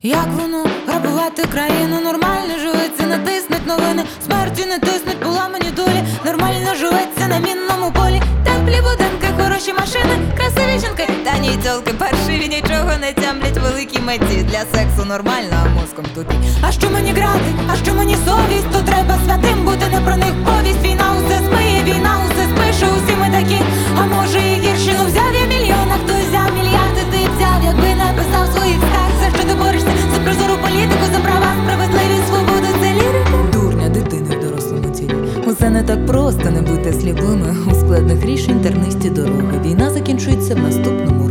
Як воно грабувати країну? Нормально живеться, натиснуть новини, смерті не тиснуть, поламані долі. Нормально живеться на мінному полі. Теплі будинки, хороші машини, красиві жінки, та ні тьолки паршиві, нічого не тямлять великі меті. Для сексу нормально, а мозком тупі. А що мені грати, а що мені совість? То треба святим бути, не про них повість. Війна усе змиє, війна усе спише, усі ми такі. А може і гірші, ну взяв я мільйон, а хтось взяв мільярди, ти взяв, якби написав своїх скарг. За що ти борешся? За прозору політику, за права, справедливість, свободу, це лірика. Дурня дитини в дорослому тілі. Усе не так просто, не будьте сліпими. У складних рішень тернисті дороги. Війна закінчується в наступному